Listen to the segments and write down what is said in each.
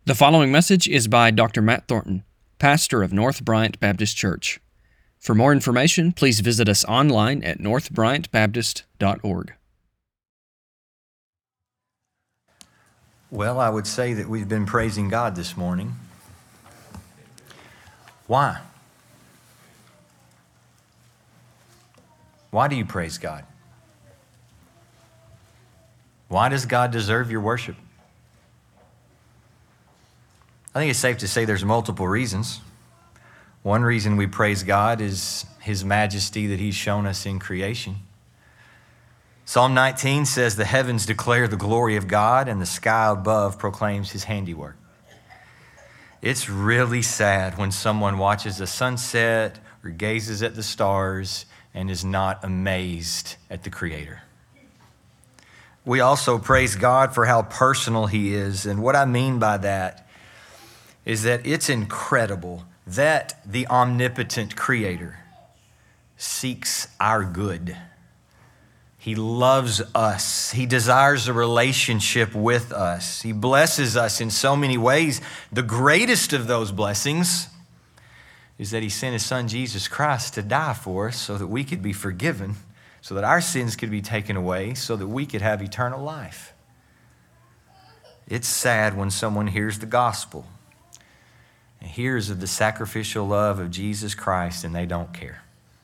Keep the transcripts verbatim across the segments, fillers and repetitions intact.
The following message is by Doctor Matt Thornton, pastor of North Bryant Baptist Church. For more information, please visit us online at north bryant baptist dot org. Well, I would say that we've been praising God this morning. Why? Why do you praise God? Why does God deserve your worship? I think it's safe to say there's multiple reasons. One reason we praise God is His majesty that He's shown us in creation. Psalm nineteen says, "The heavens declare the glory of God, and the sky above proclaims His handiwork." It's really sad when someone watches a sunset or gazes at the stars and is not amazed at the Creator. We also praise God for how personal He is, and what I mean by that is that it's incredible that the omnipotent Creator seeks our good. He loves us. He desires a relationship with us. He blesses us in so many ways. The greatest of those blessings is that He sent His Son, Jesus Christ, to die for us so that we could be forgiven, so that our sins could be taken away, so that we could have eternal life. It's sad when someone hears the gospel and hears of the sacrificial love of Jesus Christ and they don't care.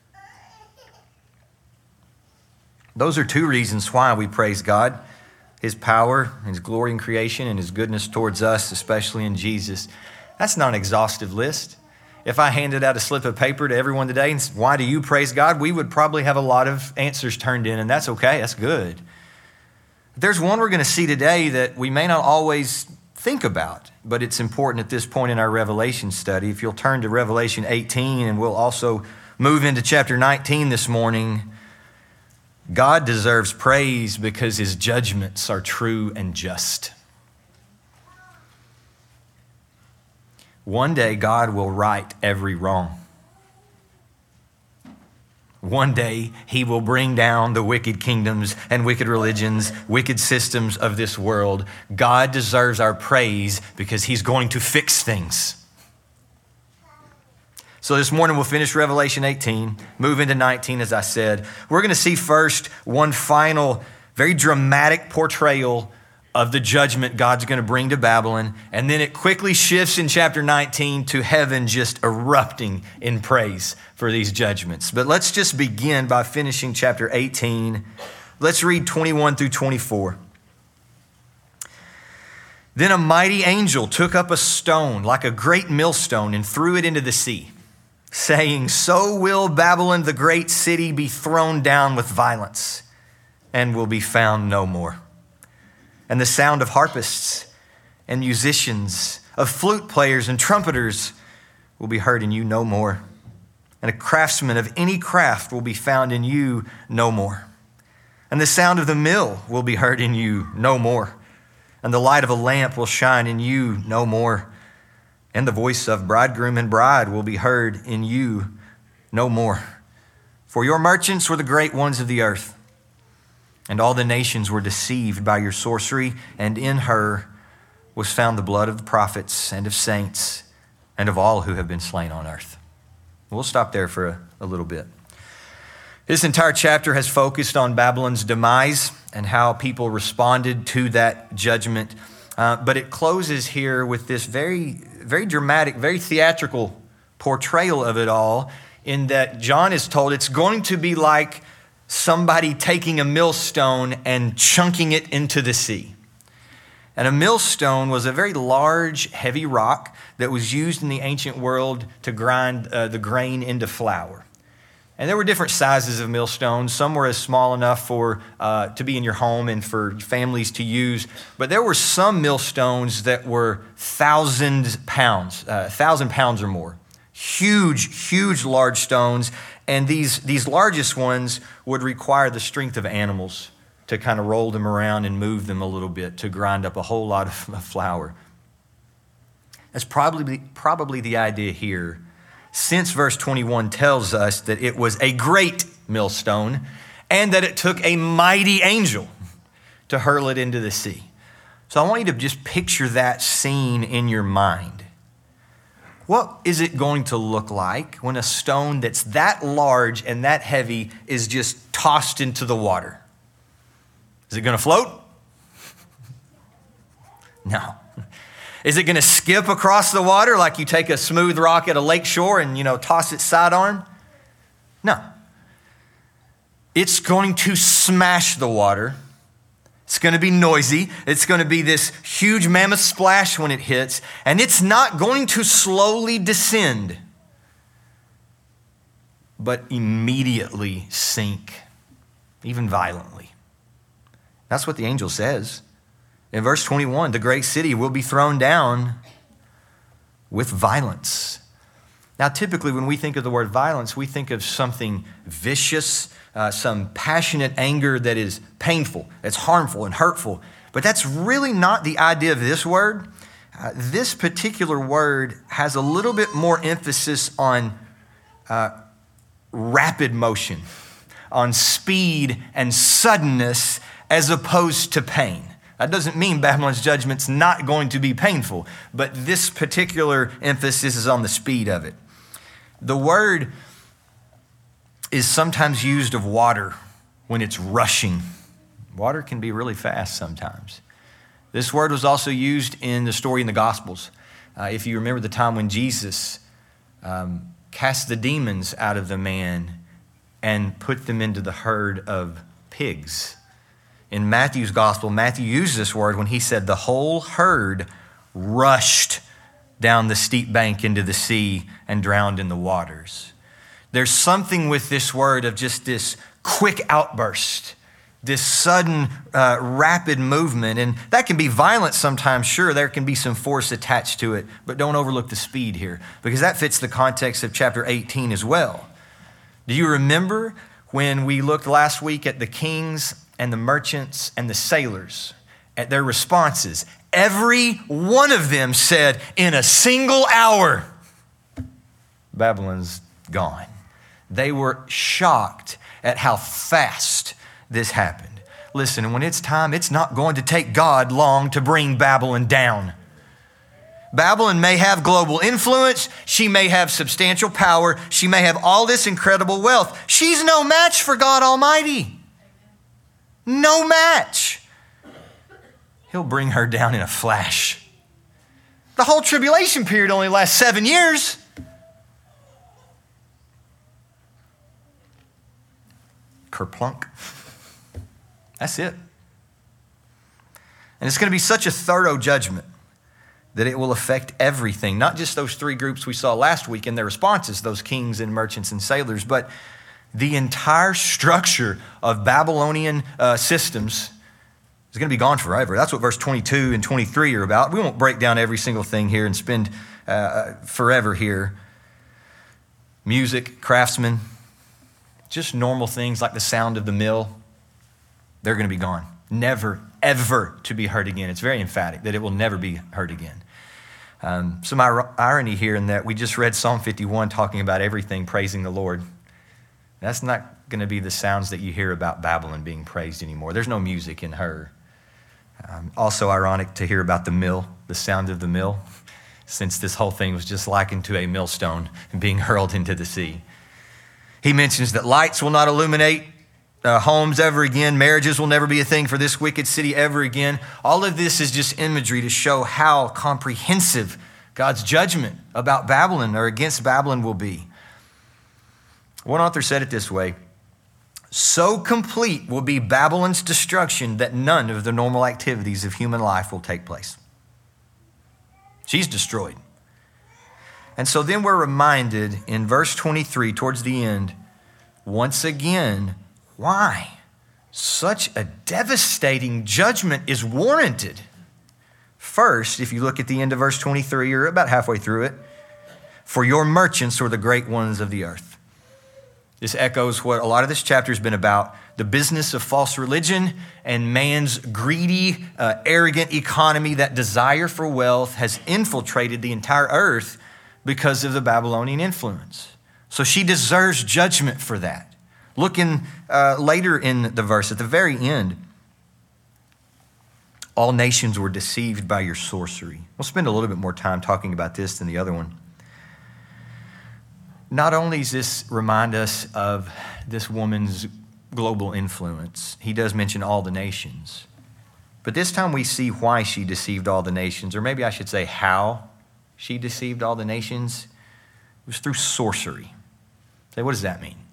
Those are two reasons why we praise God: His power, His glory in creation, and His goodness towards us, especially in Jesus. That's not an exhaustive list. If I handed out a slip of paper to everyone today and said, "Why do you praise God?" we would probably have a lot of answers turned in, and that's okay, that's good. There's one we're going to see today that we may not always think about, but it's important at this point in our Revelation study. If you'll turn to Revelation eighteen, and we'll also move into chapter nineteen this morning. God deserves praise because His judgments are true and just. One day, God will right every wrong. One day, He will bring down the wicked kingdoms and wicked religions, wicked systems of this world. God deserves our praise because He's going to fix things. So this morning we'll finish Revelation eighteen, move into nineteen, as I said. We're going to see first one final, very dramatic portrayal of the judgment God's going to bring to Babylon. And then it quickly shifts in chapter nineteen to heaven just erupting in praise for these judgments. But let's just begin by finishing chapter eighteen. Let's read twenty-one through twenty-four. "Then a mighty angel took up a stone like a great millstone and threw it into the sea, saying, 'So will Babylon, the great city, be thrown down with violence and will be found no more. And the sound of harpists and musicians, of flute players and trumpeters will be heard in you no more. And a craftsman of any craft will be found in you no more. And the sound of the mill will be heard in you no more. And the light of a lamp will shine in you no more. And the voice of bridegroom and bride will be heard in you no more. For your merchants were the great ones of the earth, and all the nations were deceived by your sorcery, and in her was found the blood of the prophets and of saints and of all who have been slain on earth.'" We'll stop there for a, a little bit. This entire chapter has focused on Babylon's demise and how people responded to that judgment. Uh, but it closes here with this very, very dramatic, very theatrical portrayal of it all, in that John is told it's going to be like somebody taking a millstone and chunking it into the sea. And a millstone was a very large, heavy rock that was used in the ancient world to grind uh, the grain into flour. And there were different sizes of millstones. Some were as small enough for uh, to be in your home and for families to use. But there were some millstones that were thousand pounds, uh, thousand pounds or more. Huge, huge, large stones. And these, these largest ones would require the strength of animals to kind of roll them around and move them a little bit to grind up a whole lot of flour. That's probably, probably the idea here, since verse twenty-one tells us that it was a great millstone and that it took a mighty angel to hurl it into the sea. So I want you to just picture that scene in your mind. What is it going to look like when a stone that's that large and that heavy is just tossed into the water? Is it going to float? No. Is it going to skip across the water like you take a smooth rock at a lake shore and, you know, toss it sidearm? No. It's going to smash the water. It's going to be noisy. It's going to be this huge mammoth splash when it hits, and it's not going to slowly descend, but immediately sink, even violently. That's what the angel says. In verse twenty-one, the great city will be thrown down with violence. Now, typically when we think of the word violence, we think of something vicious, Uh, some passionate anger that is painful, that's harmful and hurtful. But that's really not the idea of this word. Uh, this particular word has a little bit more emphasis on uh, rapid motion, on speed and suddenness as opposed to pain. That doesn't mean Babylon's judgment's not going to be painful, but this particular emphasis is on the speed of it. The word is sometimes used of water when it's rushing. Water can be really fast sometimes. This word was also used in the story in the Gospels. Uh, if you remember the time when Jesus um, cast the demons out of the man and put them into the herd of pigs. In Matthew's Gospel, Matthew used this word when he said the whole herd rushed down the steep bank into the sea and drowned in the waters. There's something with this word of just this quick outburst, this sudden, uh, rapid movement. And that can be violent sometimes. Sure, there can be some force attached to it, but don't overlook the speed here because that fits the context of chapter eighteen as well. Do you remember when we looked last week at the kings and the merchants and the sailors, at their responses? Every one of them said, in a single hour, Babylon's gone. They were shocked at how fast this happened. Listen, when it's time, it's not going to take God long to bring Babylon down. Babylon may have global influence. She may have substantial power. She may have all this incredible wealth. She's no match for God Almighty. No match. He'll bring her down in a flash. The whole tribulation period only lasts seven years. Kerplunk. That's it. And it's going to be such a thorough judgment that it will affect everything, not just those three groups we saw last week and their responses, those kings and merchants and sailors, but the entire structure of Babylonian uh, systems is going to be gone forever. That's what verse twenty-two and twenty-three are about. We won't break down every single thing here and spend uh, forever here. Music, craftsmen, just normal things like the sound of the mill, they're going to be gone. Never, ever to be heard again. It's very emphatic that it will never be heard again. Um, some ir- irony here in that we just read Psalm fifty-one talking about everything praising the Lord. That's not going to be the sounds that you hear about Babylon being praised anymore. There's no music in her. Um, also ironic to hear about the mill, the sound of the mill, since this whole thing was just likened to a millstone being hurled into the sea. He mentions that lights will not illuminate uh, homes ever again. Marriages will never be a thing for this wicked city ever again. All of this is just imagery to show how comprehensive God's judgment about Babylon or against Babylon will be. One author said it this way: so complete will be Babylon's destruction that none of the normal activities of human life will take place. She's destroyed. And so then we're reminded in verse twenty-three, towards the end, once again, why such a devastating judgment is warranted. First, if you look at the end of verse twenty-three, you're about halfway through it, for your merchants were the great ones of the earth. This echoes what a lot of this chapter has been about, the business of false religion and man's greedy, uh, arrogant economy. That desire for wealth has infiltrated the entire earth because of the Babylonian influence. So she deserves judgment for that. Look in, uh, later in the verse, at the very end. All nations were deceived by your sorcery. We'll spend a little bit more time talking about this than the other one. Not only does this remind us of this woman's global influence, he does mention all the nations. But this time we see why she deceived all the nations, or maybe I should say how she deceived all the nations. It was through sorcery. Say, what does that mean?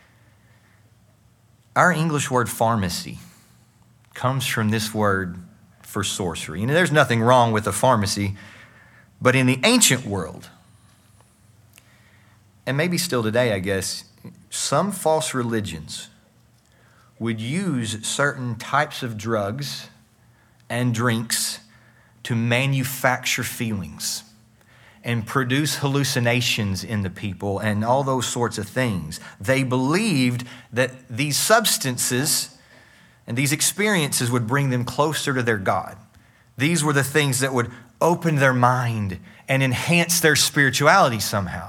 Our English word pharmacy comes from this word for sorcery. And there's nothing wrong with a pharmacy, but in the ancient world, and maybe still today, I guess, some false religions would use certain types of drugs and drinks to manufacture feelings and produce hallucinations in the people and all those sorts of things. They believed that these substances and these experiences would bring them closer to their God. These were the things that would open their mind and enhance their spirituality somehow.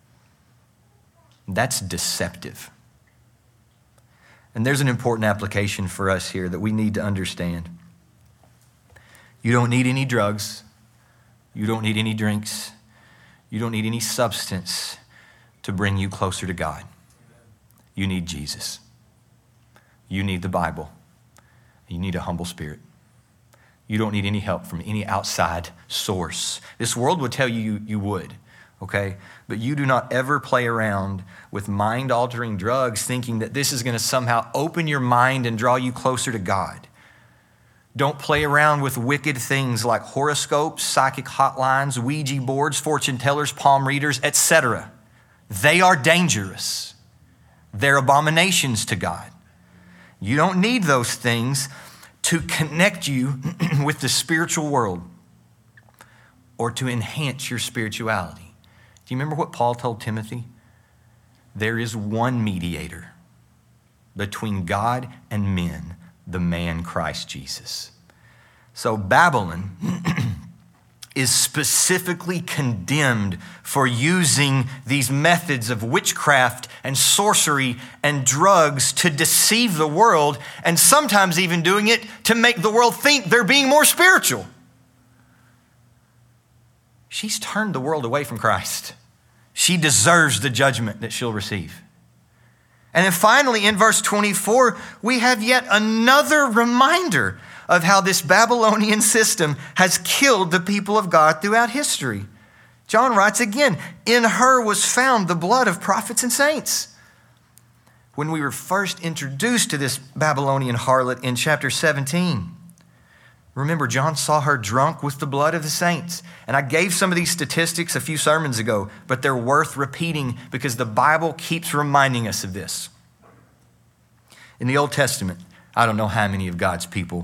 That's deceptive. And there's an important application for us here that we need to understand. You don't need any drugs. You don't need any drinks. You don't need any substance to bring you closer to God. You need Jesus. You need the Bible. You need a humble spirit. You don't need any help from any outside source. This world would tell you you, you would, okay? But you do not ever play around with mind-altering drugs thinking that this is going to somehow open your mind and draw you closer to God. Don't play around with wicked things like horoscopes, psychic hotlines, Ouija boards, fortune tellers, palm readers, et cetera. They are dangerous. They're abominations to God. You don't need those things to connect you with the spiritual world or to enhance your spirituality. Do you remember what Paul told Timothy? There is one mediator between God and men, the man Christ Jesus. So Babylon is specifically condemned for using these methods of witchcraft and sorcery and drugs to deceive the world, and sometimes even doing it to make the world think they're being more spiritual. She's turned the world away from Christ. She deserves the judgment that she'll receive. And then finally, in verse twenty-four, we have yet another reminder of how this Babylonian system has killed the people of God throughout history. John writes again, in her was found the blood of prophets and saints. When we were first introduced to this Babylonian harlot in chapter seventeen, remember, John saw her drunk with the blood of the saints. And I gave some of these statistics a few sermons ago, but they're worth repeating because the Bible keeps reminding us of this. In the Old Testament, I don't know how many of God's people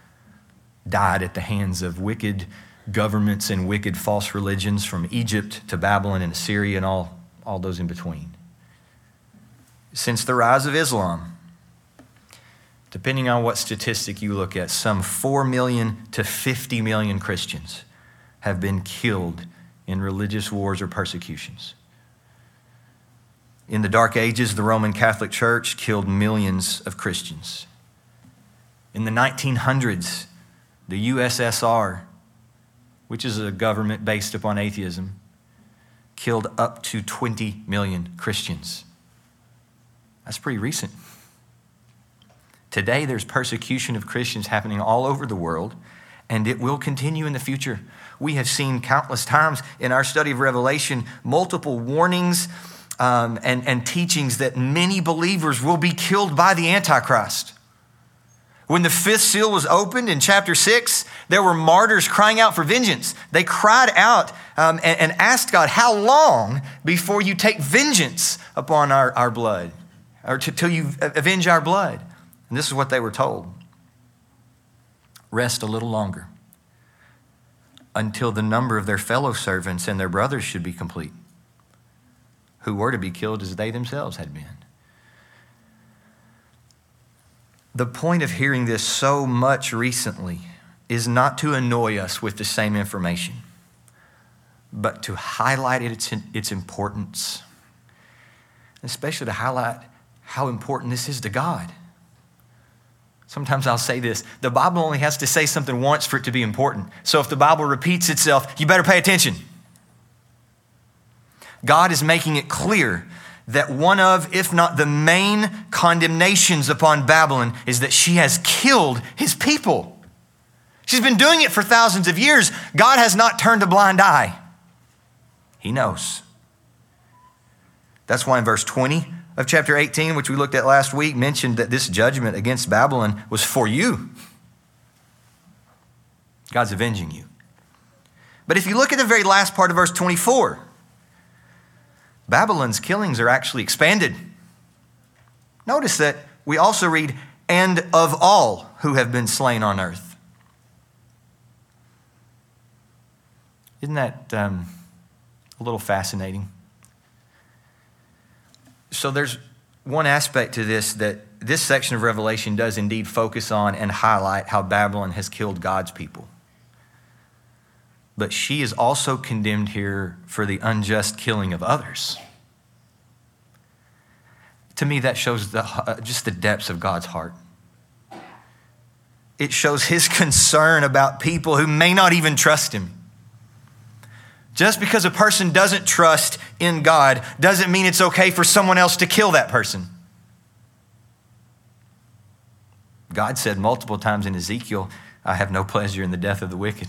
died at the hands of wicked governments and wicked false religions, from Egypt to Babylon and Assyria and all, all those in between. Since the rise of Islam, depending on what statistic you look at, some four million to fifty million Christians have been killed in religious wars or persecutions. In the Dark Ages, the Roman Catholic Church killed millions of Christians. In the nineteen hundreds, the U S S R, which is a government based upon atheism, killed up to twenty million Christians. That's pretty recent. Today, there's persecution of Christians happening all over the world, and it will continue in the future. We have seen countless times in our study of Revelation multiple warnings um, and, and teachings that many believers will be killed by the Antichrist. When the fifth seal was opened in chapter six, there were martyrs crying out for vengeance. They cried out um, and, and asked God, how long before you take vengeance upon our, our blood, or till you avenge our blood? And this is what they were told. Rest a little longer until the number of their fellow servants and their brothers should be complete, who were to be killed as they themselves had been. The point of hearing this so much recently is not to annoy us with the same information, but to highlight its, its importance, especially to highlight how important this is to God. Sometimes I'll say this, the Bible only has to say something once for it to be important. So if the Bible repeats itself, you better pay attention. God is making it clear that one of, if not the main condemnations upon Babylon is that she has killed his people. She's been doing it for thousands of years. God has not turned a blind eye. He knows. That's why in verse twenty of chapter eighteen, which we looked at last week, mentioned that this judgment against Babylon was for you. God's avenging you. But if you look at the very last part of verse twenty-four, Babylon's killings are actually expanded. Notice that we also read, and of all who have been slain on earth. Isn't that um, a little fascinating? So there's one aspect to this that this section of Revelation does indeed focus on and highlight how Babylon has killed God's people. But she is also condemned here for the unjust killing of others. To me, that shows the, uh, just the depths of God's heart. It shows his concern about people who may not even trust him. Just because a person doesn't trust in God doesn't mean it's okay for someone else to kill that person. God said multiple times in Ezekiel, I have no pleasure in the death of the wicked.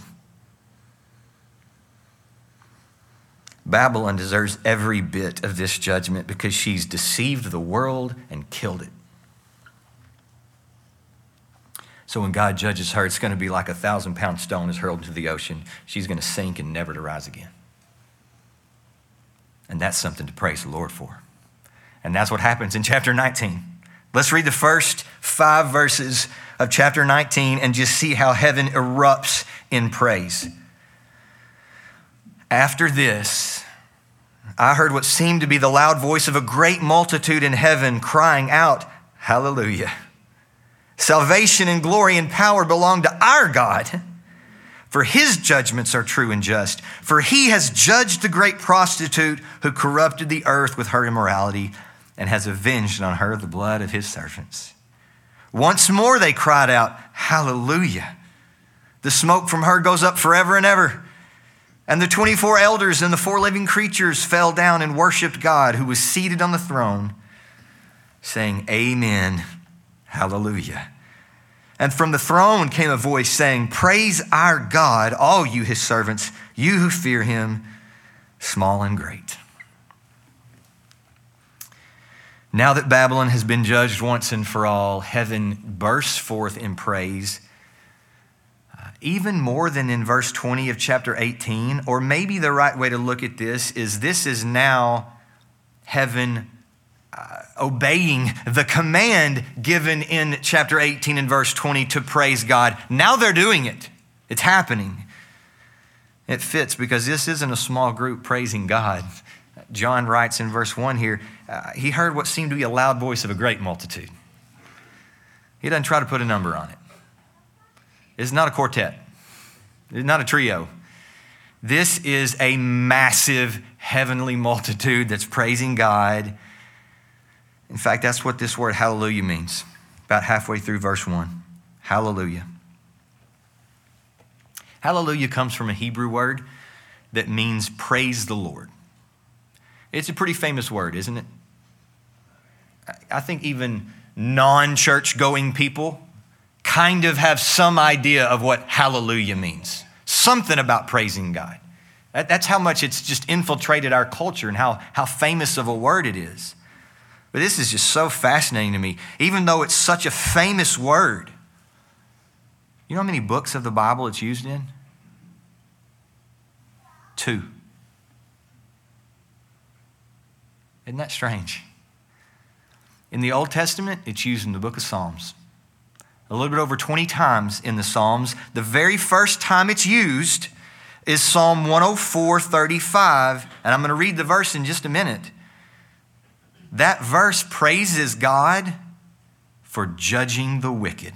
Babylon deserves every bit of this judgment because she's deceived the world and killed it. So when God judges her, it's going to be like a thousand pound stone is hurled into the ocean. She's going to sink and never to rise again. And that's something to praise the Lord for. And that's what happens in chapter nineteen. Let's read the first five verses of chapter nineteen and just see how heaven erupts in praise. After this, I heard what seemed to be the loud voice of a great multitude in heaven crying out, Hallelujah. Salvation and glory and power belong to our God, for his judgments are true and just. For he has judged the great prostitute who corrupted the earth with her immorality and has avenged on her the blood of his servants. Once more they cried out, Hallelujah. The smoke from her goes up forever and ever. And the twenty-four elders and the four living creatures fell down and worshiped God who was seated on the throne, saying, Amen. Hallelujah. And from the throne came a voice saying, Praise our God, all you his servants, you who fear him, small and great. Now that Babylon has been judged once and for all, heaven bursts forth in praise, uh, even more than in verse twenty of chapter eighteen. Or maybe the right way to look at this is this is now heaven Uh, obeying the command given in chapter eighteen and verse twenty to praise God. Now they're doing it. It's happening. It fits because this isn't a small group praising God. John writes in verse one here, uh, he heard what seemed to be a loud voice of a great multitude. He doesn't try to put a number on it. It's not a quartet. It's not a trio. This is a massive heavenly multitude that's praising God. In fact, that's what this word hallelujah means. About halfway through verse one. Hallelujah. Hallelujah comes from a Hebrew word that means praise the Lord. It's a pretty famous word, isn't it? I think even non-church going people kind of have some idea of what hallelujah means. Something about praising God. That's how much it's just infiltrated our culture and how, how famous of a word it is. But this is just so fascinating to me. Even though it's such a famous word, you know how many books of the Bible it's used in? Two. Isn't that strange? In the Old Testament, it's used in the book of Psalms. A little bit over twenty times in the Psalms. The very first time it's used is Psalm one oh four, thirty-five. And I'm going to read the verse in just a minute. That verse praises God for judging the wicked.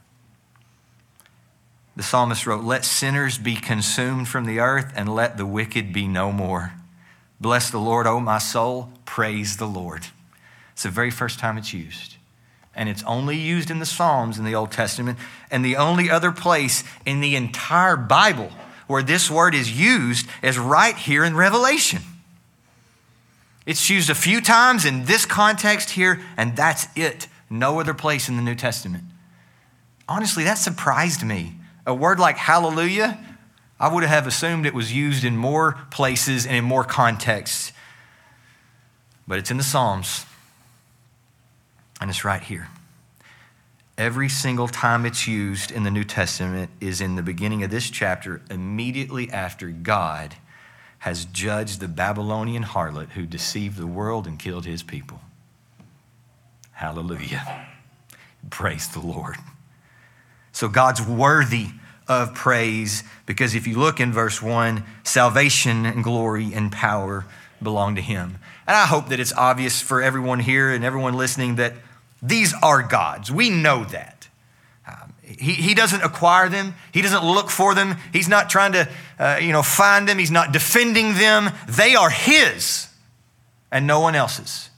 The psalmist wrote, Let sinners be consumed from the earth and let the wicked be no more. Bless the Lord, O my soul. Praise the Lord. It's the very first time it's used. And it's only used in the Psalms in the Old Testament. And the only other place in the entire Bible where this word is used is right here in Revelation. It's used a few times in this context here, and that's it. No other place in the New Testament. Honestly, that surprised me. A word like hallelujah, I would have assumed it was used in more places and in more contexts. But it's in the Psalms. And it's right here. Every single time it's used in the New Testament is in the beginning of this chapter, immediately after God has judged the Babylonian harlot who deceived the world and killed his people. Hallelujah. Praise the Lord. So God's worthy of praise because if you look in verse one, salvation and glory and power belong to him. And I hope that it's obvious for everyone here and everyone listening that these are God's. We know that. Um, he, he doesn't acquire them. He doesn't look for them. He's not trying to uh, you know, find them. He's not defending them. They are his and no one else's.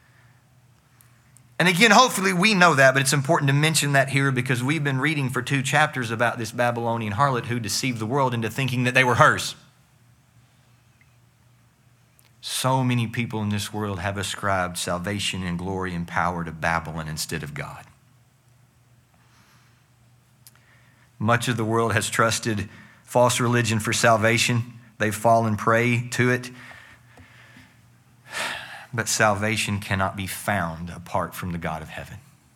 And again, hopefully we know that, but it's important to mention that here because we've been reading for two chapters about this Babylonian harlot who deceived the world into thinking that they were hers. So many people in this world have ascribed salvation and glory and power to Babylon instead of God. Much of the world has trusted false religion for salvation. They've fallen prey to it. But salvation cannot be found apart from the God of heaven.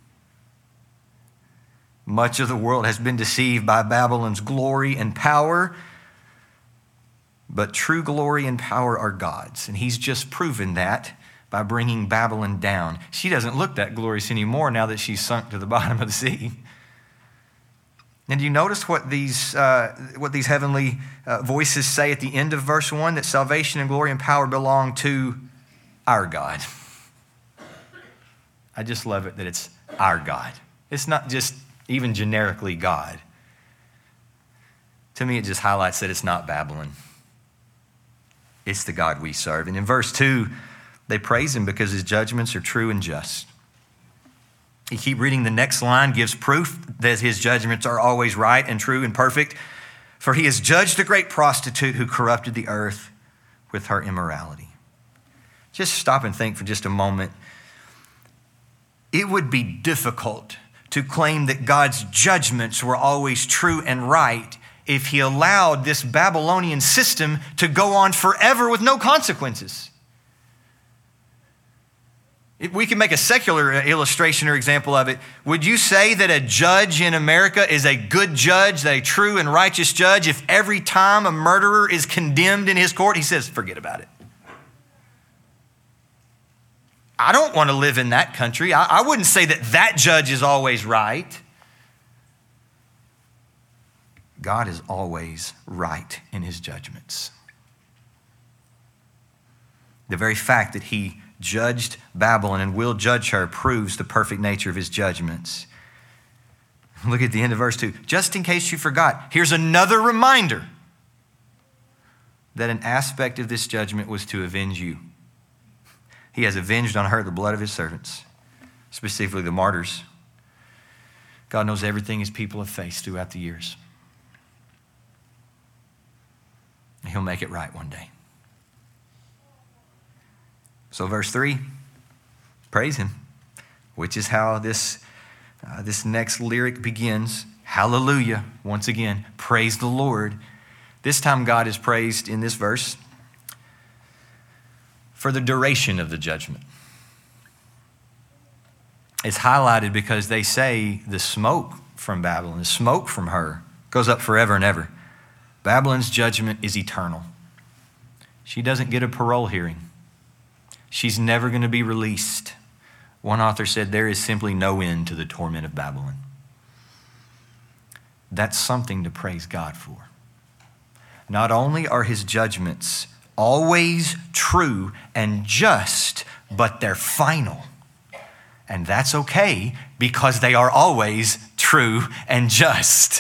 Much of the world has been deceived by Babylon's glory and power. But true glory and power are God's. And he's just proven that by bringing Babylon down. She doesn't look that glorious anymore now that she's sunk to the bottom of the sea. And do you notice what these, uh, what these heavenly uh, voices say at the end of verse one? That salvation and glory and power belong to our God. I just love it that it's our God. It's not just even generically God. To me, it just highlights that it's not Babylon. It's the God we serve. And in verse two, they praise him because his judgments are true and just. You keep reading the next line, gives proof that his judgments are always right and true and perfect. For he has judged the great prostitute who corrupted the earth with her immorality. Just stop and think for just a moment. It would be difficult to claim that God's judgments were always true and right if he allowed this Babylonian system to go on forever with no consequences. If we can make a secular illustration or example of it. Would you say that a judge in America is a good judge, a true and righteous judge, if every time a murderer is condemned in his court, he says, forget about it? I don't want to live in that country. I, I wouldn't say that that judge is always right. God is always right in his judgments. The very fact that he judged Babylon and will judge her proves the perfect nature of his judgments. Look at the end of verse two. Just in case you forgot, here's another reminder that an aspect of this judgment was to avenge you. He has avenged on her the blood of his servants, specifically the martyrs. God knows everything his people have faced throughout the years. He'll make it right one day. So verse three, praise him, which is how this, uh, this next lyric begins. Hallelujah. Once again, praise the Lord. This time God is praised in this verse for the duration of the judgment. It's highlighted because they say the smoke from Babylon, the smoke from her goes up forever and ever. Babylon's judgment is eternal. She doesn't get a parole hearing. She's never going to be released. One author said there is simply no end to the torment of Babylon. That's something to praise God for. Not only are his judgments always true and just, but they're final. And that's okay because they are always true and just.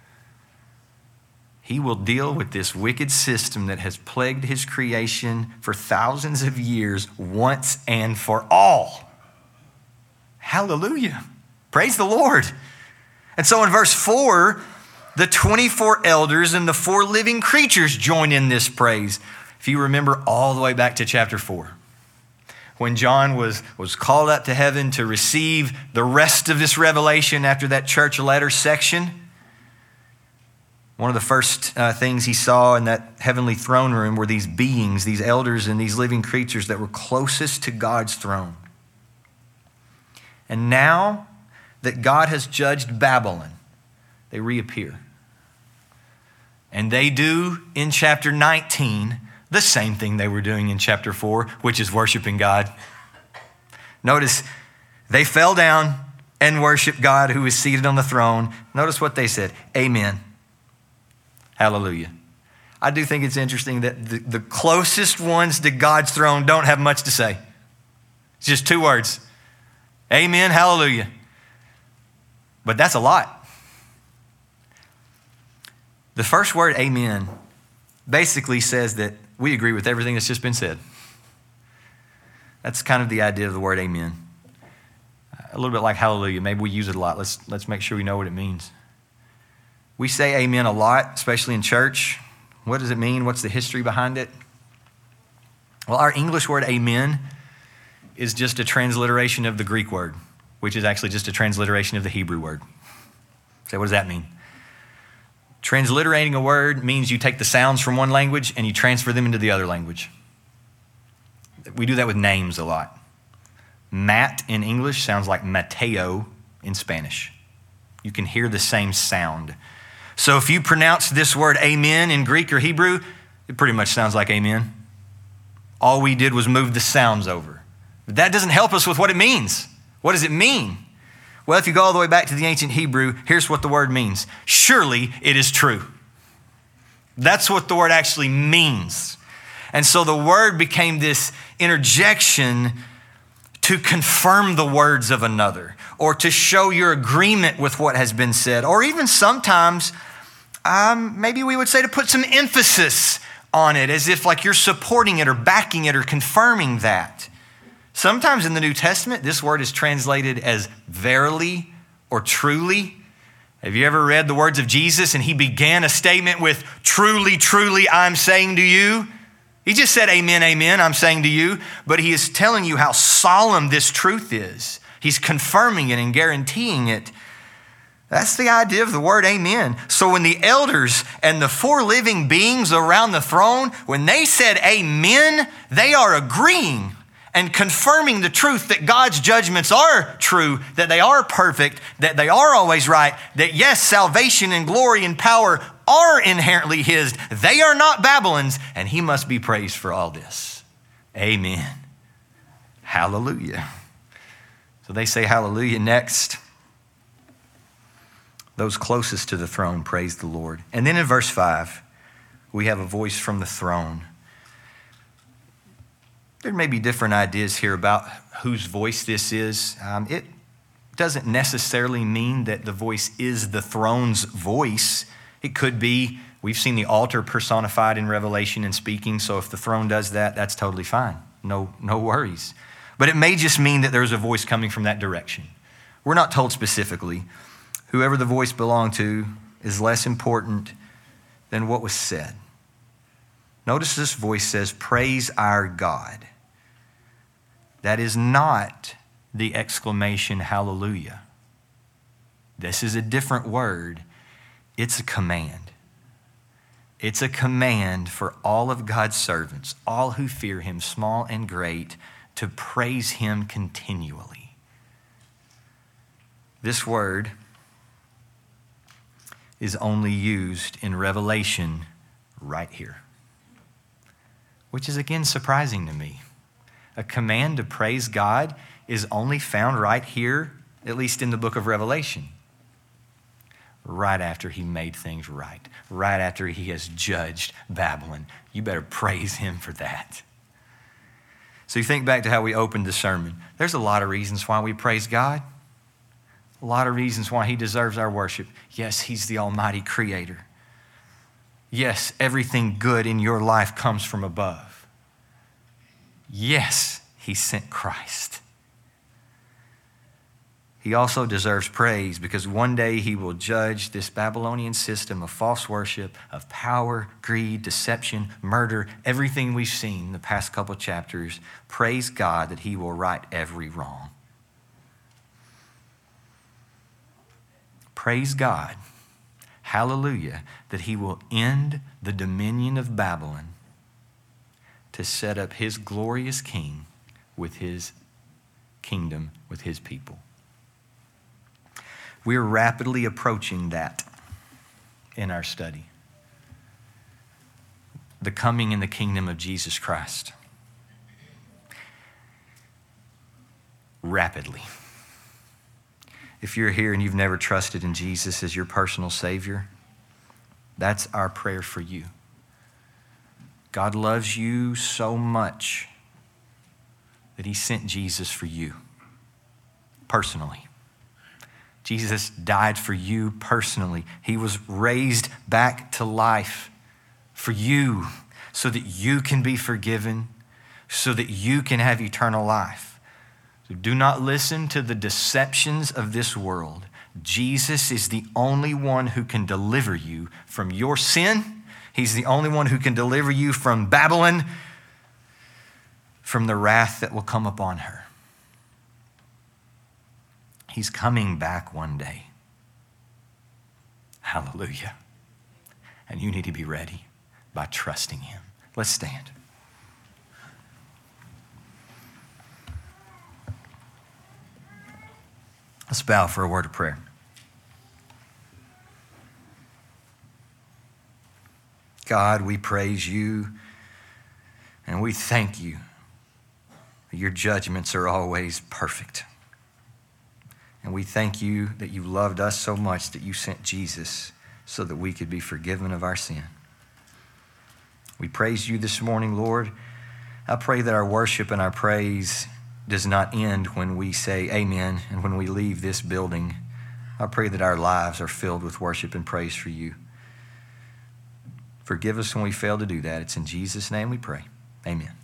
He will deal with this wicked system that has plagued his creation for thousands of years once and for all. Hallelujah. Praise the Lord. And so in verse four, the twenty-four elders and the four living creatures join in this praise. If you remember all the way back to chapter four, when John was, was called up to heaven to receive the rest of this revelation after that church letter section, one of the first uh, things he saw in that heavenly throne room were these beings, these elders and these living creatures that were closest to God's throne. And now that God has judged Babylon, they reappear. And they do in chapter nineteen the same thing they were doing in chapter four, which is worshiping God. Notice they fell down and worshiped God who is seated on the throne. Notice what they said, amen, hallelujah. I do think it's interesting that the, the closest ones to God's throne don't have much to say. It's just two words, amen, hallelujah. But that's a lot. The first word, amen, basically says that we agree with everything that's just been said. That's kind of the idea of the word amen. A little bit like hallelujah. Maybe we use it a lot. Let's, let's make sure we know what it means. We say amen a lot, especially in church. What does it mean? What's the history behind it? Well, our English word amen is just a transliteration of the Greek word, which is actually just a transliteration of the Hebrew word. So what does that mean? Transliterating a word means you take the sounds from one language and you transfer them into the other language. We do that with names a lot. Matt in English sounds like Mateo in Spanish. You can hear the same sound. So if you pronounce this word amen in Greek or Hebrew, it pretty much sounds like amen. All we did was move the sounds over. But that doesn't help us with what it means. What does it mean? Well, if you go all the way back to the ancient Hebrew, here's what the word means. Surely it is true. That's what the word actually means. And so the word became this interjection to confirm the words of another or to show your agreement with what has been said. Or even sometimes, um, maybe we would say to put some emphasis on it as if like you're supporting it or backing it or confirming that. Sometimes in the New Testament, this word is translated as verily or truly. Have you ever read the words of Jesus and he began a statement with, truly, truly, I'm saying to you? He just said, amen, amen, I'm saying to you. But he is telling you how solemn this truth is. He's confirming it and guaranteeing it. That's the idea of the word amen. So when the elders and the four living beings around the throne, when they said amen, they are agreeing and confirming the truth that God's judgments are true, that they are perfect, that they are always right, that yes, salvation and glory and power are inherently his. They are not Babylon's, and he must be praised for all this. Amen. Hallelujah. So they say hallelujah next. Those closest to the throne praise the Lord. And then in verse five, we have a voice from the throne. There may be different ideas here about whose voice this is. Um, it doesn't necessarily mean that the voice is the throne's voice. It could be, we've seen the altar personified in Revelation and speaking, so if the throne does that, that's totally fine. No, no worries. But it may just mean that there's a voice coming from that direction. We're not told specifically. Whoever the voice belonged to is less important than what was said. Notice this voice says, praise our God. That is not the exclamation, hallelujah. This is a different word. It's a command. It's a command for all of God's servants, all who fear him, small and great, to praise him continually. This word is only used in Revelation right here, which is again surprising to me. A command to praise God is only found right here, at least in the book of Revelation. Right after he made things right, right after he has judged Babylon. You better praise him for that. So you think back to how we opened the sermon. There's a lot of reasons why we praise God. A lot of reasons why he deserves our worship. Yes, he's the almighty creator. Yes, everything good in your life comes from above. Yes, he sent Christ. He also deserves praise because one day he will judge this Babylonian system of false worship, of power, greed, deception, murder, everything we've seen in the past couple chapters. Praise God that he will right every wrong. Praise God, hallelujah, that he will end the dominion of Babylon to set up his glorious king with his kingdom, with his people. We're rapidly approaching that in our study. The coming in the kingdom of Jesus Christ. Rapidly. If you're here and you've never trusted in Jesus as your personal Savior, that's our prayer for you. God loves you so much that he sent Jesus for you personally. Jesus died for you personally. He was raised back to life for you so that you can be forgiven, so that you can have eternal life. So do not listen to the deceptions of this world. Jesus is the only one who can deliver you from your sin. He's the only one who can deliver you from Babylon, from the wrath that will come upon her. He's coming back one day. Hallelujah. And you need to be ready by trusting him. Let's stand. Let's bow for a word of prayer. God, we praise you and we thank you. Your judgments are always perfect. And we thank you that you loved us so much that you sent Jesus so that we could be forgiven of our sin. We praise you this morning, Lord. I pray that our worship and our praise does not end when we say amen and when we leave this building. I pray that our lives are filled with worship and praise for you. Forgive us when we fail to do that. It's in Jesus' name we pray. Amen.